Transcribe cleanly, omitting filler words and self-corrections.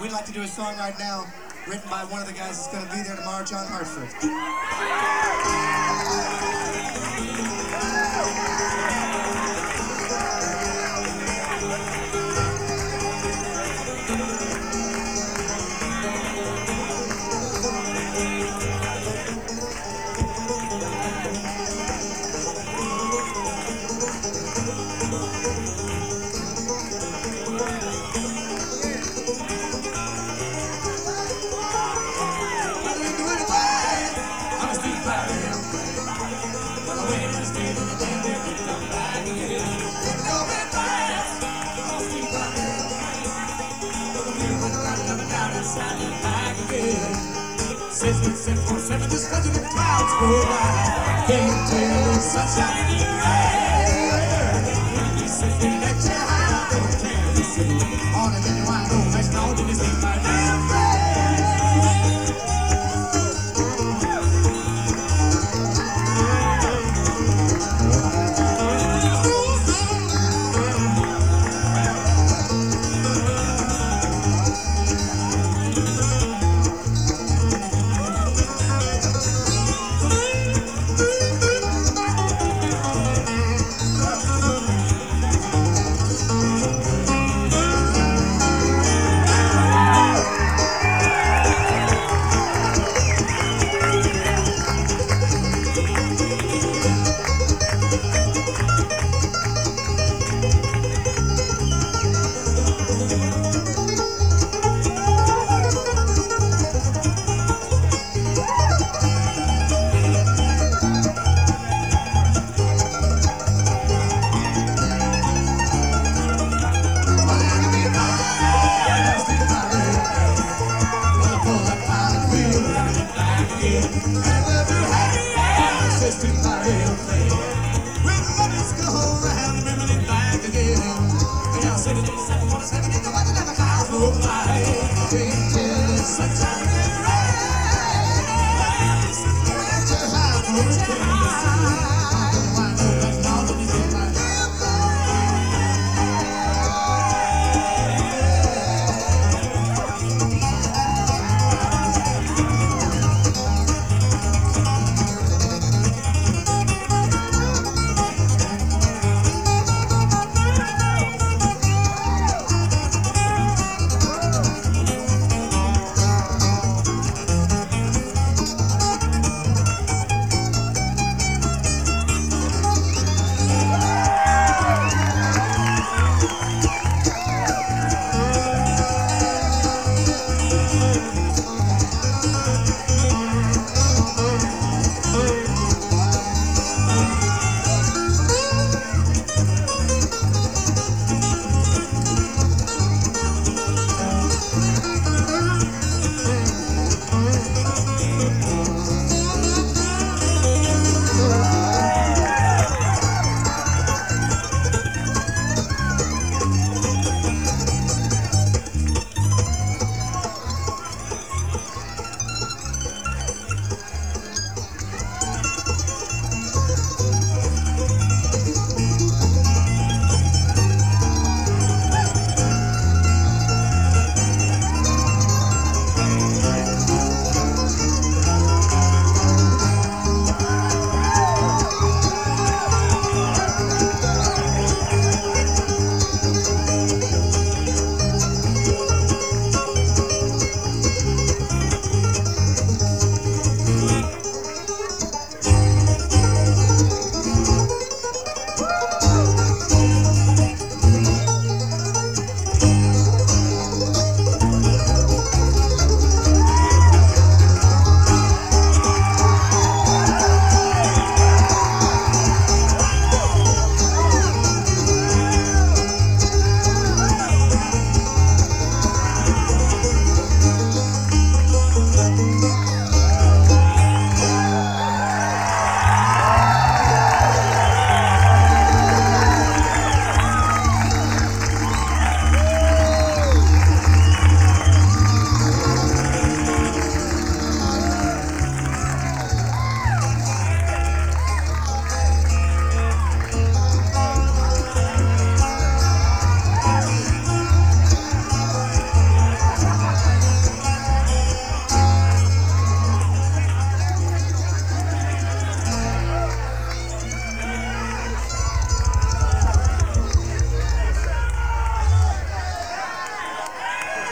we'd like to do a song right now, written by one of the guys that's going to be there tomorrow, John Hartford. Just touching the clouds go by. Can't tell the sunshine in the air. You sit there at your house, don't care. You sit on a minute wide open, that's all in this thing, my damn friend. Such